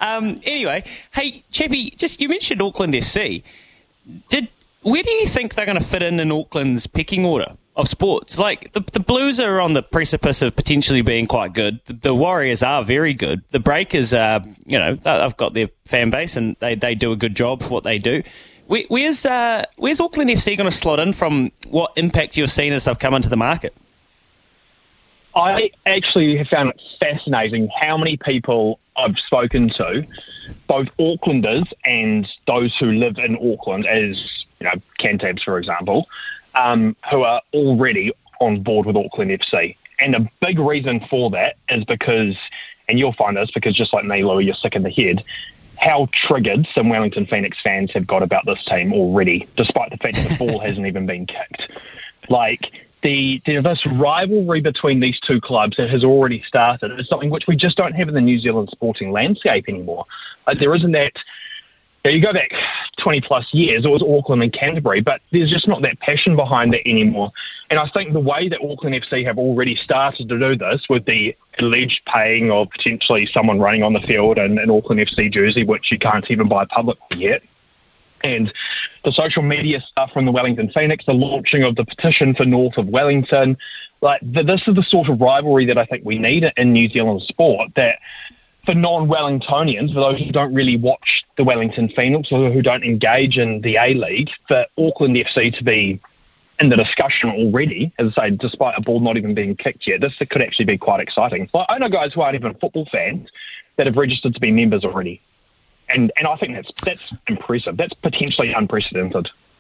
Anyway, hey, Chappie, just you mentioned Auckland FC. Where do you think they're going to fit in Auckland's pecking order of sports? Like, the Blues are on the precipice of potentially being quite good. The Warriors are very good. The Breakers are, they've got their fan base and they do a good job for what they do. Where's Auckland FC going to slot in from what impact you've seen as they've come into the market? I actually have found it fascinating how many people I've spoken to, both Aucklanders and those who live in Auckland, as Cantabs, for example, who are already on board with Auckland FC. And a big reason for that is because, and you'll find this because just like me, Louis, you're sick in the head, how triggered some Wellington Phoenix fans have got about this team already, despite the fact that the ball hasn't even been kicked. This rivalry between these two clubs that has already started is something which we just don't have in the New Zealand sporting landscape anymore. There isn't that. You go back 20 plus years, it was Auckland and Canterbury, but there's just not that passion behind it anymore. And I think the way that Auckland FC have already started to do this with the alleged paying of potentially someone running on the field in an Auckland FC jersey, which you can't even buy publicly yet, and the social media stuff from the Wellington Phoenix, the launching of the petition for North of Wellington, this is the sort of rivalry that I think we need in New Zealand sport, that for non-Wellingtonians, for those who don't really watch the Wellington Phoenix or who don't engage in the A-League, for Auckland FC to be in the discussion already, as I say, despite a ball not even being kicked yet, this could actually be quite exciting. I know guys who aren't even football fans that have registered to be members already. And I think that's impressive. That's potentially unprecedented.